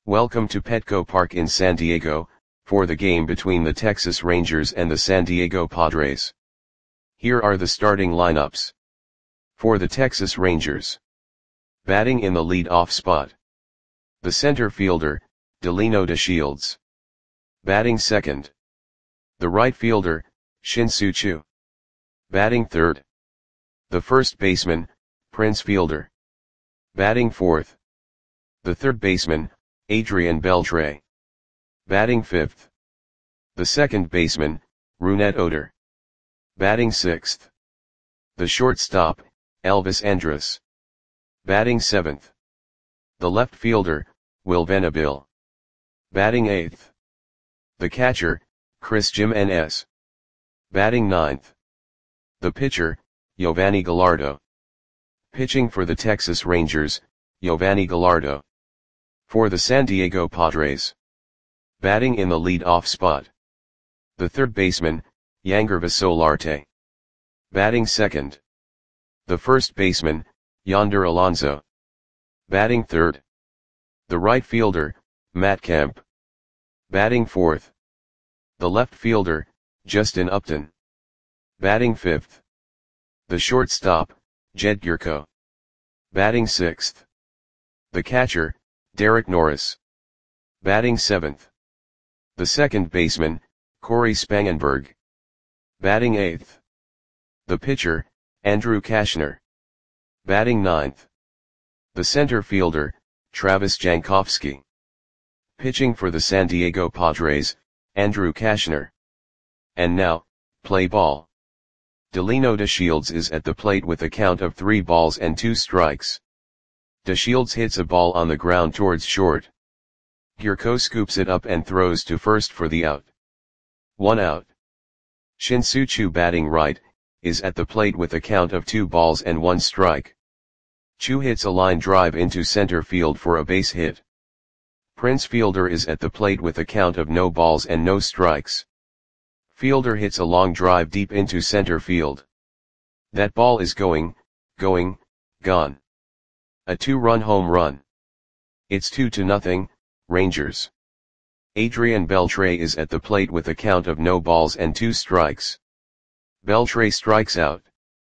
Welcome to Petco Park in San Diego, for the game between the Texas Rangers and the San Diego Padres. Here are the starting lineups. For the Texas Rangers. Batting in the lead-off spot. The center fielder, Delino DeShields. Batting second. The right fielder, Shin-Soo Choo. Batting third. The first baseman, Prince Fielder. Batting fourth. The third baseman, Adrian Beltre. Batting fifth. The second baseman, Rougned Odor. Batting sixth. The shortstop, Elvis Andrus. Batting seventh. The left fielder, Will Venable. Batting eighth. The catcher, Chris Jimenez. Batting ninth. The pitcher, Yovani Gallardo. Pitching for the Texas Rangers, Yovani Gallardo. For the San Diego Padres. Batting in the lead-off spot. The third baseman, Yangervis Solarte. Batting second. The first baseman, Yonder Alonso. Batting third. The right fielder, Matt Kemp. Batting fourth. The left fielder, Justin Upton. Batting fifth. The shortstop, Jed Gyorko. Batting sixth. The catcher, Derek Norris. Batting seventh. The second baseman, Corey Spangenberg. Batting eighth. The pitcher, Andrew Cashner. Batting ninth. The center fielder, Travis Jankowski. Pitching for the San Diego Padres, Andrew Cashner. And now, play ball. Delino DeShields is at the plate with a count of 3 balls and 2 strikes. DeShields hits a ball on the ground towards short. Gyorko scoops it up and throws to first for the out. 1 out. Shin-Soo Choo, batting right, is at the plate with a count of 2 balls and 1 strike. Choo hits a line drive into center field for a base hit. Prince Fielder is at the plate with a count of no balls and no strikes. Fielder hits a long drive deep into center field. That ball is gone. A 2-run home run. It's 2-0, Rangers. Adrian Beltre is at the plate with a count of no balls and 2 strikes. Beltre strikes out.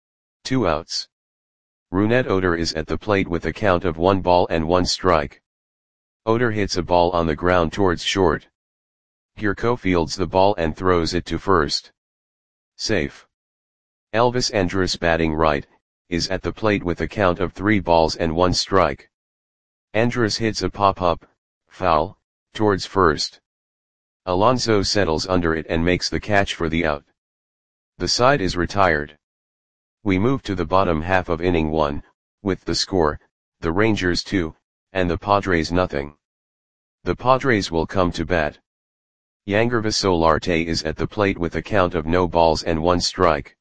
2 outs. Rougned Odor is at the plate with a count of 1 ball and 1 strike. Odor hits a ball on the ground towards short. Gyorko fields the ball and throws it to first. Safe. Elvis Andrus, batting right, is at the plate with a count of 3 balls and 1 strike. Andrus hits a pop-up, foul, towards first. Alonso settles under it and makes the catch for the out. The side is retired. We move to the bottom half of inning 1, with the score, the Rangers 2, and the Padres 0. The Padres will come to bat. Yangervis Solarte is at the plate with a count of no balls and 1 strike.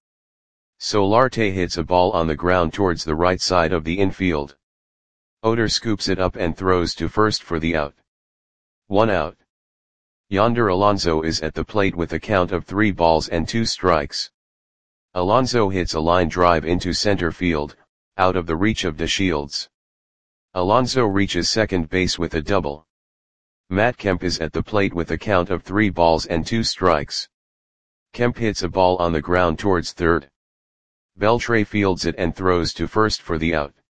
Solarte hits a ball on the ground towards the right side of the infield. Odor scoops it up and throws to first for the out. 1 out. Yonder Alonso is at the plate with a count of 3 balls and 2 strikes. Alonso hits a line drive into center field, out of the reach of DeShields. Alonso reaches second base with a double. Matt Kemp is at the plate with a count of 3 balls and 2 strikes. Kemp hits a ball on the ground towards third. Beltre fields it and throws to first for the out.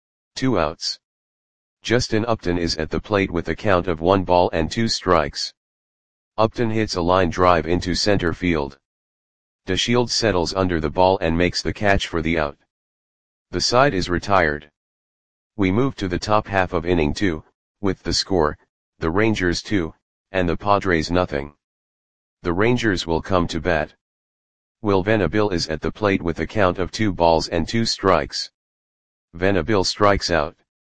2 outs. Justin Upton is at the plate with a count of 1 ball and 2 strikes. Upton hits a line drive into center field. DeShields settles under the ball and makes the catch for the out. The side is retired. We move to the top half of inning 2, with the score, the Rangers 2, and the Padres 0. The Rangers will come to bat. Will Venable is at the plate with a count of 2 balls and 2 strikes. Venable strikes out.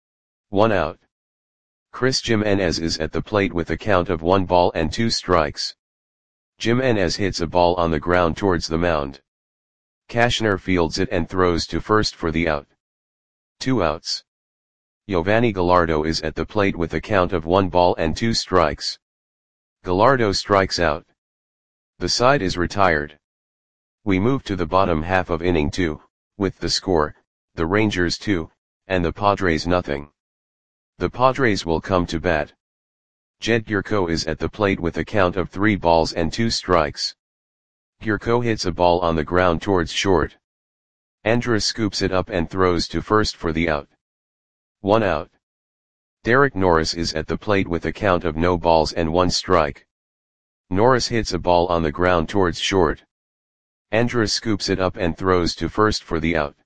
1 out. Chris Jimenez is at the plate with a count of 1 ball and 2 strikes. Jimenez hits a ball on the ground towards the mound. Cashner fields it and throws to first for the out. 2 outs. Yovani Gallardo is at the plate with a count of 1 ball and 2 strikes. Gallardo strikes out. The side is retired. We move to the bottom half of inning 2, with the score, the Rangers 2, and the Padres 0. The Padres will come to bat. Jed Gierko is at the plate with a count of 3 balls and 2 strikes. Gierko hits a ball on the ground towards short. Andrus scoops it up and throws to first for the out. 1 out. Derek Norris is at the plate with a count of no balls and 1 strike. Norris hits a ball on the ground towards short. Andrus scoops it up and throws to first for the out.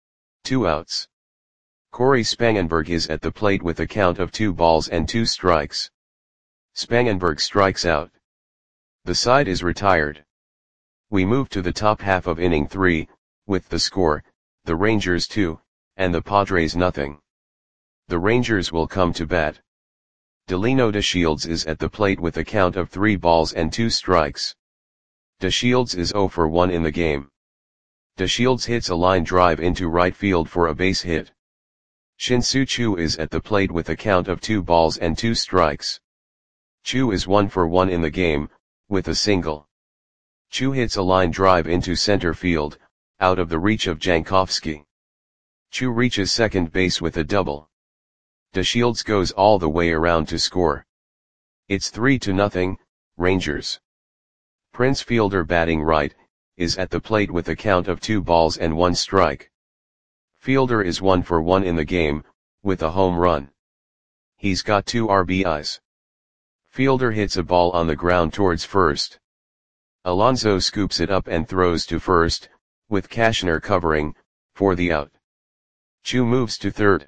2 outs. Corey Spangenberg is at the plate with a count of 2 balls and 2 strikes. Spangenberg strikes out. The side is retired. We move to the top half of inning 3, with the score, the Rangers 2, and the Padres nothing. The Rangers will come to bat. Delino DeShields is at the plate with a count of 3 balls and 2 strikes. DeShields is 0 for 1 in the game. DeShields hits a line drive into right field for a base hit. Shin-Soo Choo is at the plate with a count of 2 balls and 2 strikes. Choo is 1 for 1 in the game, with a single. Choo hits a line drive into center field, out of the reach of Jankowski. Choo reaches second base with a double. DeShields goes all the way around to score. It's 3-0, Rangers. Prince Fielder, batting right, is at the plate with a count of 2 balls and 1 strike. Fielder is 1 for 1 in the game, with a home run. He's got 2 RBIs. Fielder hits a ball on the ground towards first. Alonso scoops it up and throws to first, with Cashner covering, for the out. Choo moves to third.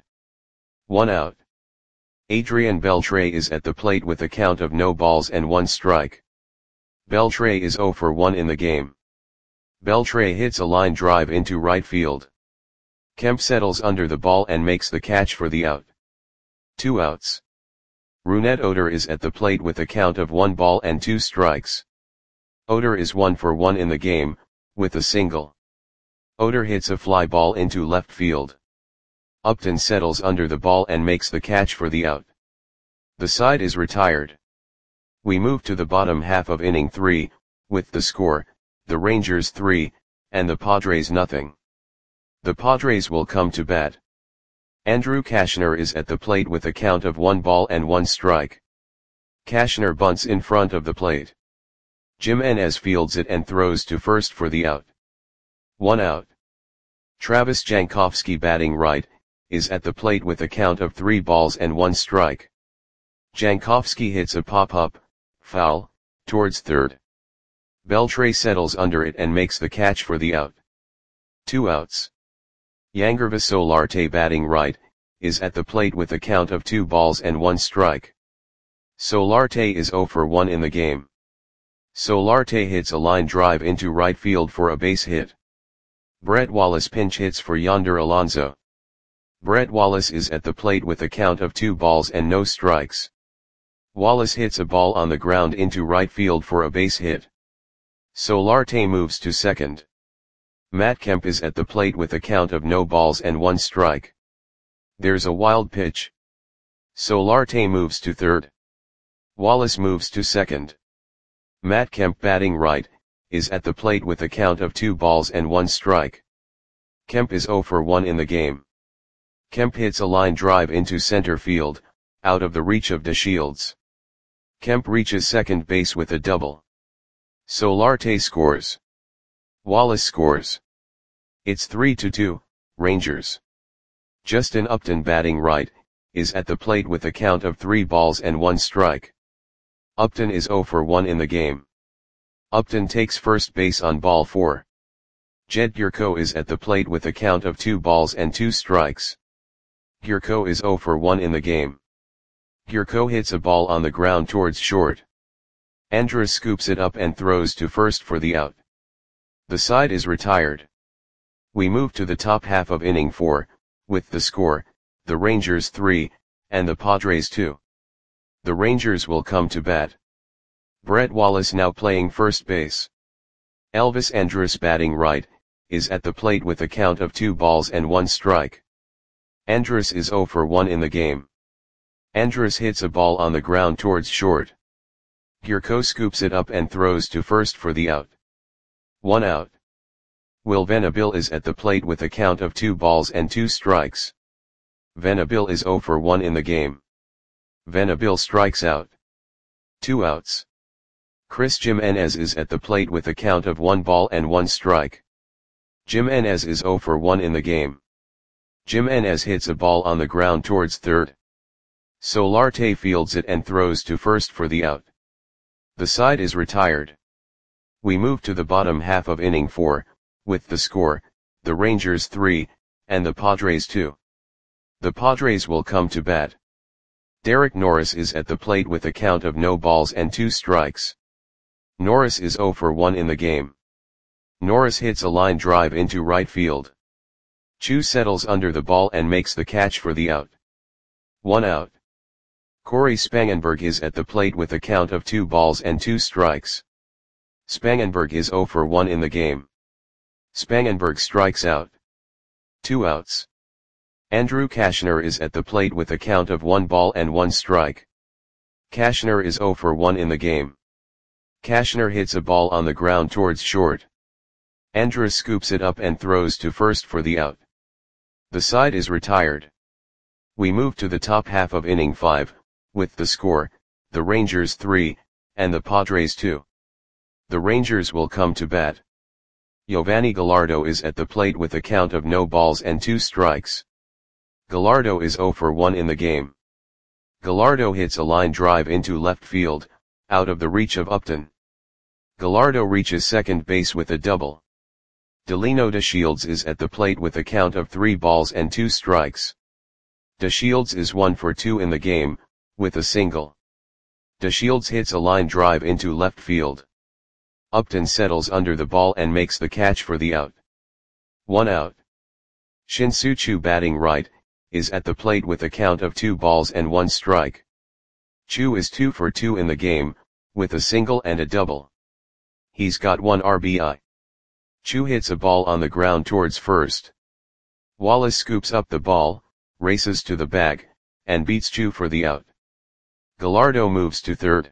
1 out. Adrian Beltre is at the plate with a count of no balls and 1 strike. Beltre is 0 for 1 in the game. Beltre hits a line drive into right field. Kemp settles under the ball and makes the catch for the out. 2 outs. Rougned Odor is at the plate with a count of 1 ball and 2 strikes. Odor is 1 for 1 in the game, with a single. Odor hits a fly ball into left field. Upton settles under the ball and makes the catch for the out. The side is retired. We move to the bottom half of inning 3, with the score, the Rangers 3, and the Padres nothing. The Padres will come to bat. Andrew Cashner is at the plate with a count of 1 ball and 1 strike. Cashner bunts in front of the plate. Jimenez fields it and throws to first for the out. 1 out. Travis Jankowski, batting right, is at the plate with a count of 3 balls and 1 strike. Jankowski hits a pop-up, foul, towards third. Beltre settles under it and makes the catch for the out. 2 outs. Yangervis Solarte, batting right, is at the plate with a count of 2 balls and 1 strike. Solarte is 0 for 1 in the game. Solarte hits a line drive into right field for a base hit. Brett Wallace pinch hits for Yonder Alonso. Brett Wallace is at the plate with a count of 2 balls and no strikes. Wallace hits a ball on the ground into right field for a base hit. Solarte moves to second. Matt Kemp is at the plate with a count of no balls and 1 strike. There's a wild pitch. Solarte moves to third. Wallace moves to second. Matt Kemp, batting right, is at the plate with a count of 2 balls and 1 strike. Kemp is 0 for 1 in the game. Kemp hits a line drive into center field, out of the reach of DeShields. Kemp reaches second base with a double. Solarte scores. Wallace scores. It's 3-2, Rangers. Justin Upton, batting right, is at the plate with a count of 3 balls and 1 strike. Upton is 0 for 1 in the game. Upton takes first base on ball 4. Jed Gierko is at the plate with a count of 2 balls and 2 strikes. Gierko is 0 for 1 in the game. Gierko hits a ball on the ground towards short. Andrus scoops it up and throws to first for the out. The side is retired. We move to the top half of inning 4, with the score, the Rangers 3, and the Padres 2. The Rangers will come to bat. Brett Wallace now playing first base. Elvis Andrus, batting right, is at the plate with a count of 2 balls and 1 strike. Andrus is 0 for 1 in the game. Andrus hits a ball on the ground towards short. Gierko scoops it up and throws to first for the out. 1 out. Will Venable is at the plate with a count of 2 balls and 2 strikes. Venable is 0 for 1 in the game. Venable strikes out. 2 outs. Chris Jimenez is at the plate with a count of 1 ball and 1 strike. Jimenez is 0 for 1 in the game. Jimenez hits a ball on the ground towards third. Solarte fields it and throws to first for the out. The side is retired. We move to the bottom half of inning 4, with the score, the Rangers 3, and the Padres 2. The Padres will come to bat. Derek Norris is at the plate with a count of no balls and 2 strikes. Norris is 0 for 1 in the game. Norris hits a line drive into right field. Chu settles under the ball and makes the catch for the out. 1 out. Corey Spangenberg is at the plate with a count of 2 balls and 2 strikes. Spangenberg is 0 for 1 in the game. Spangenberg strikes out. 2 outs. Andrew Cashner is at the plate with a count of 1 ball and 1 strike. Cashner is 0 for 1 in the game. Cashner hits a ball on the ground towards short. Andrus scoops it up and throws to first for the out. The side is retired. We move to the top half of inning 5, with the score, the Rangers 3, and the Padres 2. The Rangers will come to bat. Giovanni Gallardo is at the plate with a count of no balls and 2 strikes. Gallardo is 0 for 1 in the game. Gallardo hits a line drive into left field, out of the reach of Upton. Gallardo reaches second base with a double. Delino DeShields is at the plate with a count of 3 balls and 2 strikes. DeShields is 1 for 2 in the game, with a single. DeShields hits a line drive into left field. Upton settles under the ball and makes the catch for the out. 1 out. Shin-Soo Choo, batting right, is at the plate with a count of 2 balls and 1 strike. Choo is 2 for 2 in the game, with a single and a double. He's got 1 RBI. Choo hits a ball on the ground towards first. Wallace scoops up the ball, races to the bag, and beats Choo for the out. Gallardo moves to third.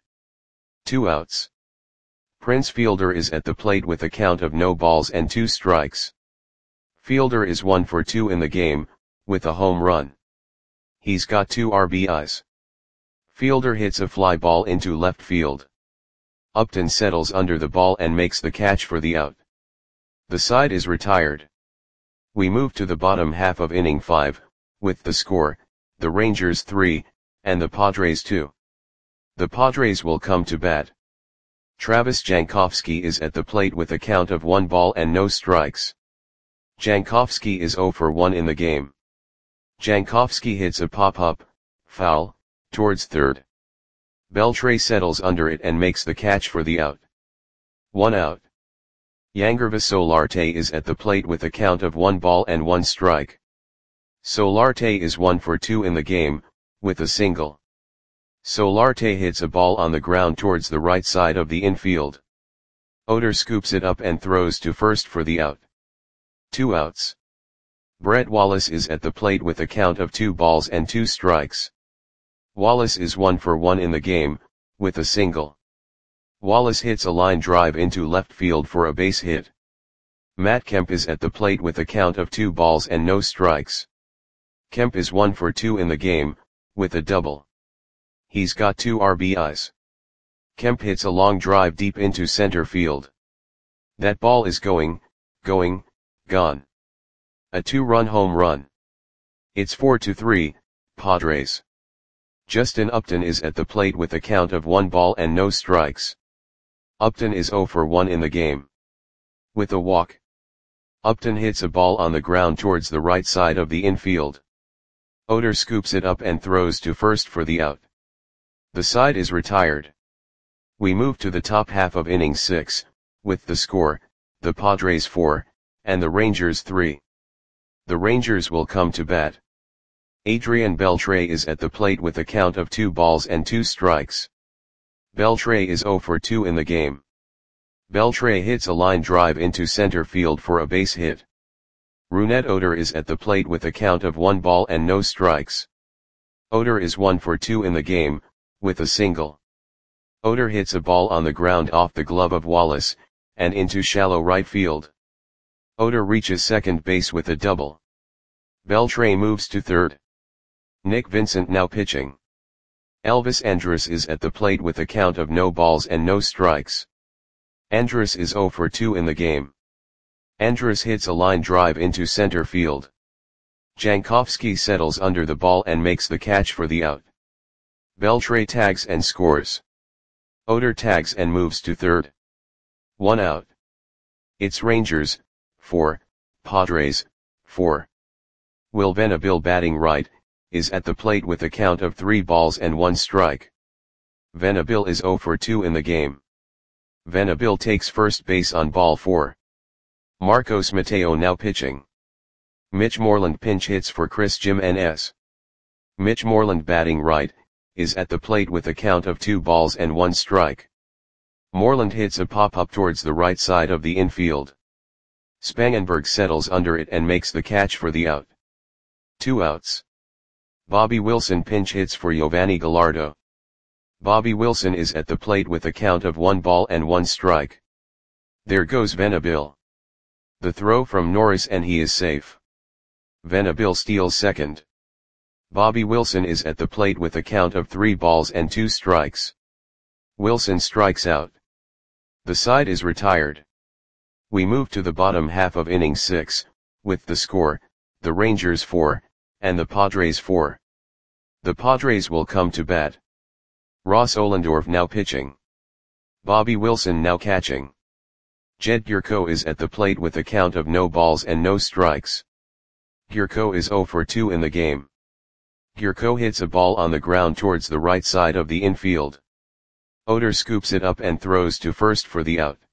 2 outs. Prince Fielder is at the plate with a count of no balls and 2 strikes. Fielder is 1 for 2 in the game, with a home run. He's got 2 RBIs. Fielder hits a fly ball into left field. Upton settles under the ball and makes the catch for the out. The side is retired. We move to the bottom half of inning 5, with the score, the Rangers 3, and the Padres 2. The Padres will come to bat. Travis Jankowski is at the plate with a count of 1 ball and no strikes. Jankowski is 0 for 1 in the game. Jankowski hits a pop-up, foul, towards third. Beltre settles under it and makes the catch for the out. 1 out. Yangervis Solarte is at the plate with a count of 1 ball and 1 strike. Solarte is 1 for 2 in the game, with a single. Solarte hits a ball on the ground towards the right side of the infield. Oder scoops it up and throws to first for the out. 2 outs. Brett Wallace is at the plate with a count of 2 balls and 2 strikes. Wallace is 1 for 1 in the game, with a single. Wallace hits a line drive into left field for a base hit. Matt Kemp is at the plate with a count of 2 balls and no strikes. Kemp is 1 for 2 in the game, with a double. He's got 2 RBIs. Kemp hits a long drive deep into center field. That ball is gone. A 2-run home run. It's 4-3, Padres. Justin Upton is at the plate with a count of 1 ball and no strikes. Upton is 0 for 1 in the game. With a walk. Upton hits a ball on the ground towards the right side of the infield. Oder scoops it up and throws to first for the out. The side is retired. We move to the top half of inning 6, with the score, the Padres 4, and the Rangers 3. The Rangers will come to bat. Adrian Beltre is at the plate with a count of 2 balls and 2 strikes. Beltre is 0 for 2 in the game. Beltre hits a line drive into center field for a base hit. Rougned Odor is at the plate with a count of 1 ball and no strikes. Odor is 1 for 2 in the game, with a single. Odor hits a ball on the ground off the glove of Wallace, and into shallow right field. Odor reaches second base with a double. Beltre moves to third. Nick Vincent now pitching. Elvis Andrus is at the plate with a count of no balls and no strikes. Andrus is 0 for 2 in the game. Andrus hits a line drive into center field. Jankowski settles under the ball and makes the catch for the out. Beltre tags and scores. Oder tags and moves to third. 1 out. It's Rangers, 4, Padres, 4. Will Venable, batting right, is at the plate with a count of 3 balls and 1 strike. Venable is 0 for 2 in the game. Venable takes first base on ball 4. Marcos Mateo now pitching. Mitch Moreland pinch hits for Chris Jimenez. Mitch Moreland, batting right, is at the plate with a count of 2 balls and 1 strike. Moreland hits a pop-up towards the right side of the infield. Spangenberg settles under it and makes the catch for the out. 2 outs. Bobby Wilson pinch hits for Giovanni Gallardo. Bobby Wilson is at the plate with a count of 1 ball and 1 strike. There goes Venable. The throw from Norris and he is safe. Venable steals second. Bobby Wilson is at the plate with a count of 3 balls and 2 strikes. Wilson strikes out. The side is retired. We move to the bottom half of inning 6, with the score, the Rangers 4, and the Padres 4. The Padres will come to bat. Ross Ohlendorf now pitching. Bobby Wilson now catching. Jed Gurko is at the plate with a count of no balls and no strikes. Gurko is 0 for 2 in the game. Gurko hits a ball on the ground towards the right side of the infield. Oder scoops it up and throws to first for the out.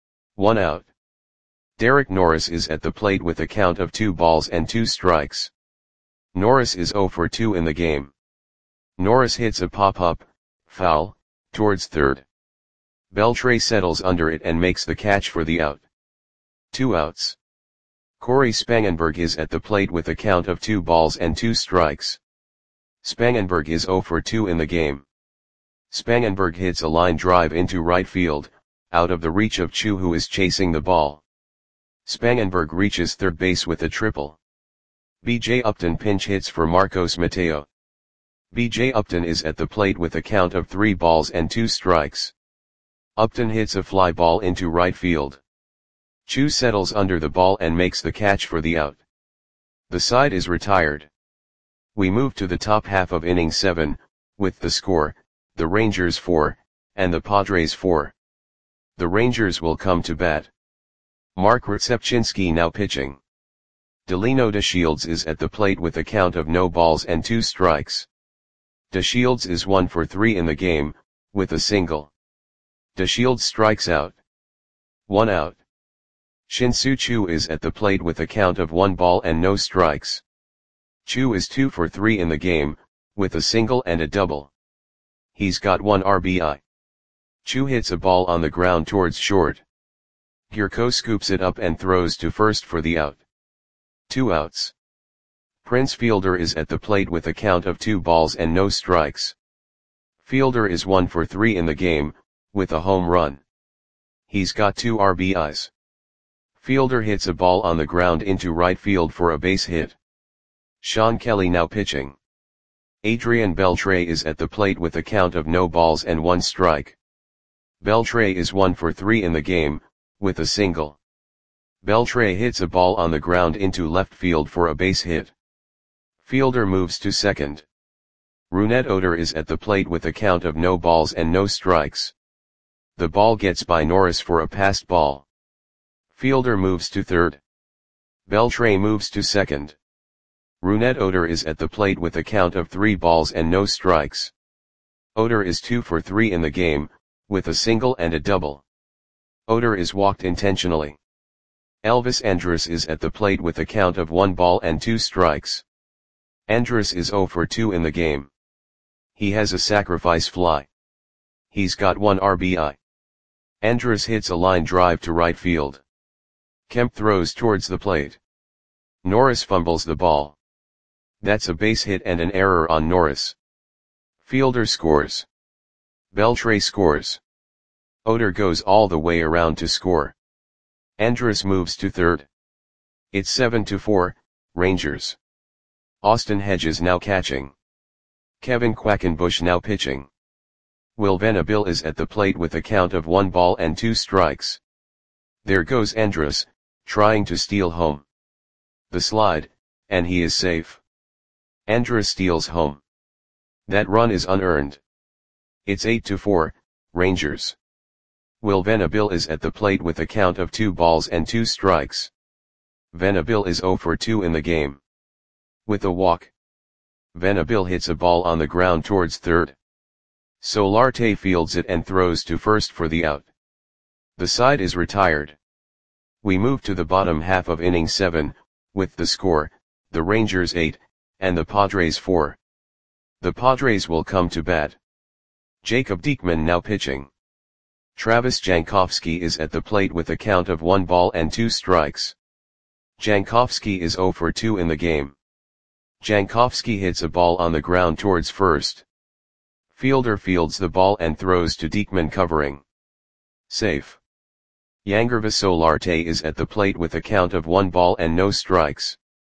1 out. Derek Norris is at the plate with a count of 2 balls and 2 strikes. Norris is 0 for 2 in the game. Norris hits a pop-up, foul, towards third. Beltre settles under it and makes the catch for the out. 2 outs. Corey Spangenberg is at the plate with a count of 2 balls and 2 strikes. Spangenberg is 0 for 2 in the game. Spangenberg hits a line drive into right field, out of the reach of Chu, who is chasing the ball. Spangenberg reaches third base with a triple. B.J. Upton pinch hits for Marcos Mateo. B.J. Upton is at the plate with a count of 3 balls and 2 strikes. Upton hits a fly ball into right field. Chu settles under the ball and makes the catch for the out. The side is retired. We move to the top half of inning 7, with the score, the Rangers 4, and the Padres 4. The Rangers will come to bat. Mark Rzepczynski now pitching. Delino DeShields is at the plate with a count of no balls and 2 strikes. DeShields is 1 for 3 in the game, with a single. DeShields strikes out. 1 out. Shin-Soo Choo is at the plate with a count of 1 ball and no strikes. Choo is 2 for 3 in the game, with a single and a double. He's got 1 RBI. Choo hits a ball on the ground towards short. Gurko scoops it up and throws to first for the out. 2 outs. Prince Fielder is at the plate with a count of 2 balls and no strikes. Fielder is 1 for 3 in the game, with a home run. He's got 2 RBIs. Fielder hits a ball on the ground into right field for a base hit. Sean Kelly now pitching. Adrian Beltre is at the plate with a count of no balls and 1 strike. Beltre is 1 for 3 in the game, with a single. Beltre hits a ball on the ground into left field for a base hit. Fielder moves to second. Rougned Odor is at the plate with a count of no balls and no strikes. The ball gets by Norris for a passed ball. Fielder moves to third. Beltre moves to second. Rougned Odor is at the plate with a count of 3 balls and no strikes. Odor is 2 for 3 in the game, with a single and a double. Odor is walked intentionally. Elvis Andrus is at the plate with a count of 1 ball and 2 strikes. Andrus is 0 for 2 in the game. He has a sacrifice fly. He's got 1 RBI. Andrus hits a line drive to right field. Kemp throws towards the plate. Norris fumbles the ball. That's a base hit and an error on Norris. Fielder scores. Beltre scores. Odor goes all the way around to score. Andrus moves to third. It's 7-4, Rangers. Austin Hedges now catching. Kevin Quackenbush now pitching. Will Venable is at the plate with a count of 1 ball and 2 strikes. There goes Andrus, trying to steal home. The slide, and he is safe. Andrus steals home. That run is unearned. It's 8-4, Rangers. Will Venable is at the plate with a count of 2 balls and 2 strikes. Venable is 0 for 2 in the game. With a walk, Venable hits a ball on the ground towards third. Solarte fields it and throws to first for the out. The side is retired. We move to the bottom half of inning 7, with the score, the Rangers 8, and the Padres 4. The Padres will come to bat. Jacob Diekman now pitching. Travis Jankowski is at the plate with a count of 1 ball and 2 strikes. Jankowski is 0 for 2 in the game. Jankowski hits a ball on the ground towards first. Fielder fields the ball and throws to Diekman covering. Safe. Yangervis Solarte is at the plate with a count of 1 ball and no strikes.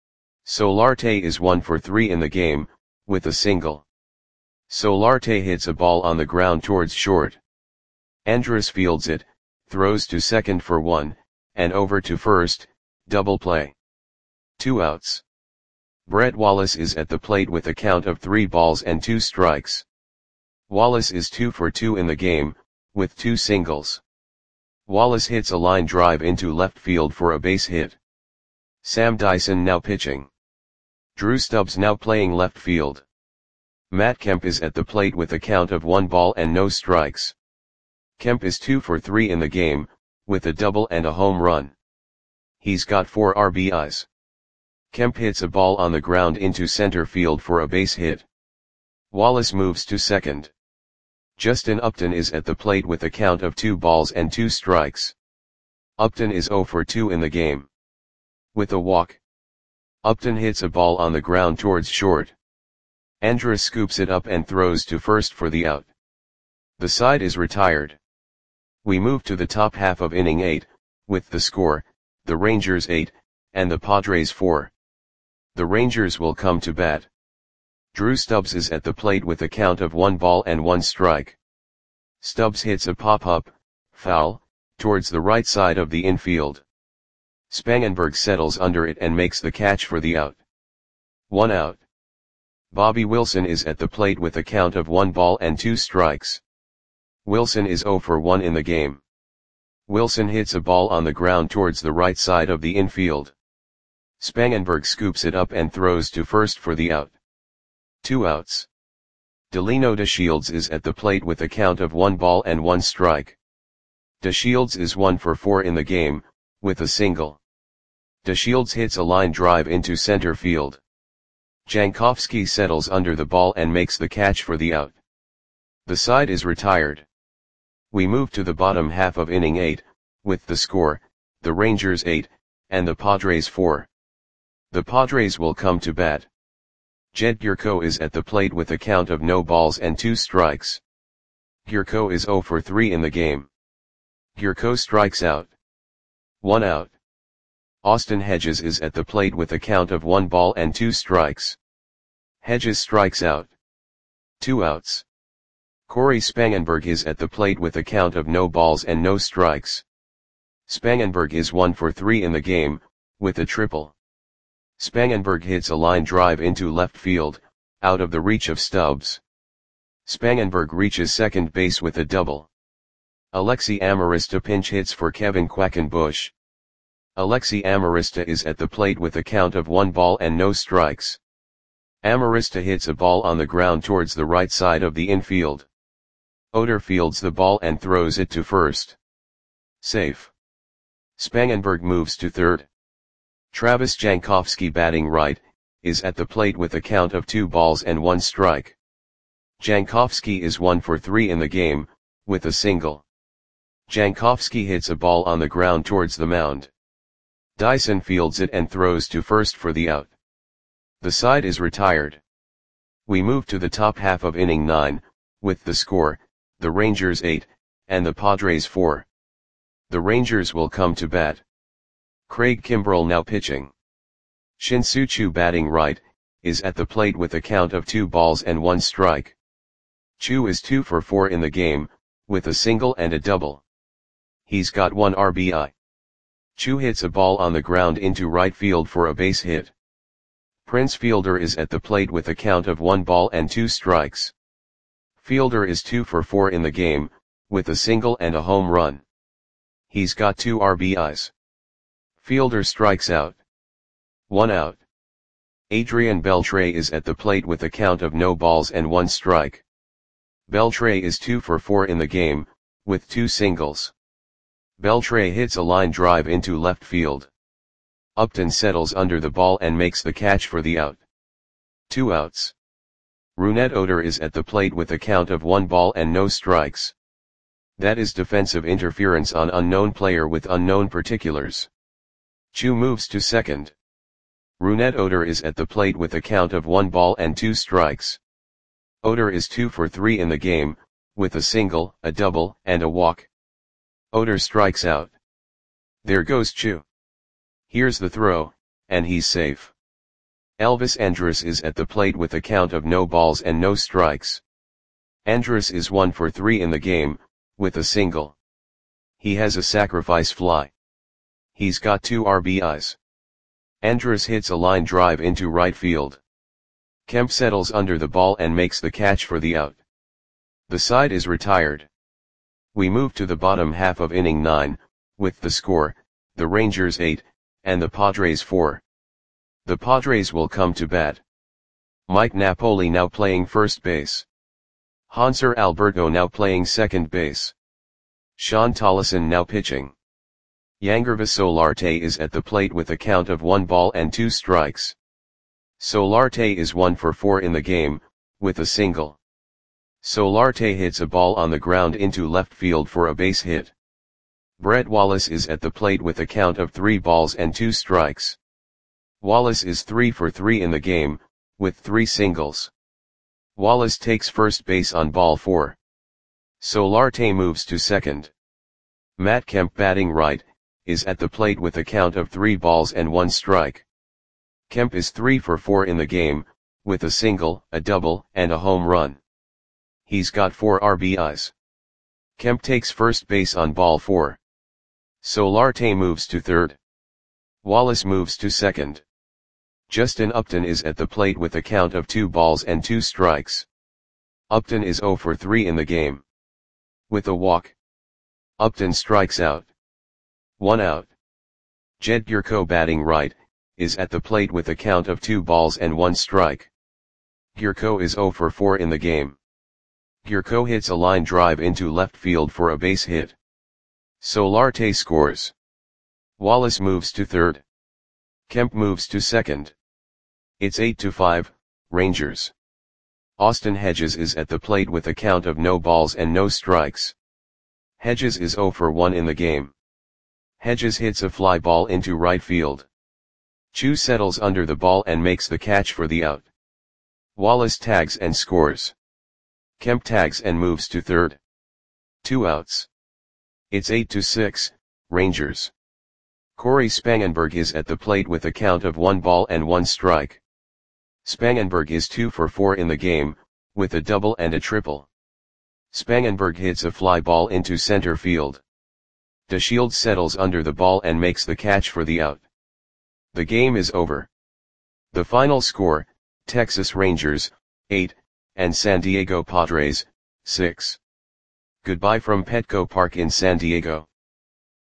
Solarte is 1 for 3 in the game, with a single. Solarte hits a ball on the ground towards short. Andrus fields it, throws to second for 1, and over to first, double play. 2 outs. Brett Wallace is at the plate with a count of 3 balls and 2 strikes. Wallace is 2 for 2 in the game, with 2 singles. Wallace hits a line drive into left field for a base hit. Sam Dyson now pitching. Drew Stubbs now playing left field. Matt Kemp is at the plate with a count of 1 ball and no strikes. Kemp is 2 for 3 in the game, with a double and a home run. He's got 4 RBIs. Kemp hits a ball on the ground into center field for a base hit. Wallace moves to second. Justin Upton is at the plate with a count of 2 balls and 2 strikes. Upton is 0 for 2 in the game. With a walk, Upton hits a ball on the ground towards short. Andrus scoops it up and throws to first for the out. The side is retired. We move to the top half of inning 8, with the score, the Rangers 8, and the Padres 4. The Rangers will come to bat. Drew Stubbs is at the plate with a count of 1 ball and 1 strike. Stubbs hits a pop-up, foul, towards the right side of the infield. Spangenberg settles under it and makes the catch for the out. 1 out. Bobby Wilson is at the plate with a count of 1 ball and 2 strikes. Wilson is 0 for 1 in the game. Wilson hits a ball on the ground towards the right side of the infield. Spangenberg scoops it up and throws to first for the out. 2 outs. Delino DeShields is at the plate with a count of 1 ball and 1 strike. DeShields is 1 for 4 in the game, with a single. DeShields hits a line drive into center field. Jankowski settles under the ball and makes the catch for the out. The side is retired. We move to the bottom half of inning 8, with the score, the Rangers 8, and the Padres 4. The Padres will come to bat. Jed Gyorko is at the plate with a count of no balls and 2 strikes. Gyorko is 0 for 3 in the game. Gyorko strikes out. 1 out. Austin Hedges is at the plate with a count of 1 ball and 2 strikes. Hedges strikes out. 2 outs. Corey Spangenberg is at the plate with a count of no balls and no strikes. Spangenberg is 1 for 3 in the game, with a triple. Spangenberg hits a line drive into left field, out of the reach of Stubbs. Spangenberg reaches second base with a double. Alexi Amarista pinch hits for Kevin Quackenbush. Alexi Amarista is at the plate with a count of 1 ball and no strikes. Amarista hits a ball on the ground towards the right side of the infield. Oder fields the ball and throws it to first. Safe. Spangenberg moves to third. Travis Jankowski batting right, is at the plate with a count of 2 balls and 1 strike. Jankowski is 1 for 3 in the game, with a single. Jankowski hits a ball on the ground towards the mound. Dyson fields it and throws to first for the out. The side is retired. We move to the top half of inning 9, with the score, the Rangers 8, and the Padres 4. The Rangers will come to bat. Craig Kimbrell now pitching. Shin-Soo Choo batting right, is at the plate with a count of 2 balls and 1 strike. Chu is 2 for 4 in the game, with a single and a double. He's got 1 RBI. Chu hits a ball on the ground into right field for a base hit. Prince Fielder is at the plate with a count of 1 ball and 2 strikes. Fielder is 2 for 4 in the game, with a single and a home run. He's got 2 RBIs. Fielder strikes out. 1 out. Adrian Beltre is at the plate with a count of no balls and 1 strike. Beltre is 2 for 4 in the game, with 2 singles. Beltre hits a line drive into left field. Upton settles under the ball and makes the catch for the out. 2 outs. Rougned Odor is at the plate with a count of 1 ball and no strikes. That is defensive interference on unknown player with unknown particulars. Chu moves to second. Rougned Odor is at the plate with a count of 1 ball and 2 strikes. Odor is 2 for 3 in the game, with a single, a double, and a walk. Odor strikes out. There goes Chu. Here's the throw, and he's safe. Elvis Andrus is at the plate with a count of no balls and no strikes. Andrus is 1 for 3 in the game, with a single. He has a sacrifice fly. He's got 2 RBIs. Andrus hits a line drive into right field. Kemp settles under the ball and makes the catch for the out. The side is retired. We move to the bottom half of inning 9, with the score, the Rangers 8, and the Padres 4. The Padres will come to bat. Mike Napoli now playing first base. Hanser Alberto now playing second base. Sean Tollison now pitching. Yangervis Solarte is at the plate with a count of 1 ball and 2 strikes. Solarte is 1 for 4 in the game, with a single. Solarte hits a ball on the ground into left field for a base hit. Brett Wallace is at the plate with a count of 3 balls and 2 strikes. Wallace is 3 for 3 in the game, with 3 singles. Wallace takes first base on ball 4. Solarte moves to second. Matt Kemp batting right, is at the plate with a count of 3 balls and 1 strike. Kemp is 3 for 4 in the game, with a single, a double, and a home run. He's got 4 RBIs. Kemp takes first base on ball 4. Solarte moves to third. Wallace moves to second. Justin Upton is at the plate with a count of 2 balls and 2 strikes. Upton is 0 for 3 in the game. With a walk. Upton strikes out. 1 out. Jed Gyorko batting right, is at the plate with a count of 2 balls and 1 strike. Gyorko is 0 for 4 in the game. Gyorko hits a line drive into left field for a base hit. Solarte scores. Wallace moves to third. Kemp moves to second. It's 8-5, Rangers. Austin Hedges is at the plate with a count of no balls and no strikes. Hedges is 0 for 1 in the game. Hedges hits a fly ball into right field. Chu settles under the ball and makes the catch for the out. Wallace tags and scores. Kemp tags and moves to third. 2 outs. It's 8-6, Rangers. Corey Spangenberg is at the plate with a count of 1 ball and 1 strike. Spangenberg is 2 for 4 in the game, with a double and a triple. Spangenberg hits a fly ball into center field. DeShields settles under the ball and makes the catch for the out. The game is over. The final score, Texas Rangers, 8, and San Diego Padres, 6. Goodbye from Petco Park in San Diego.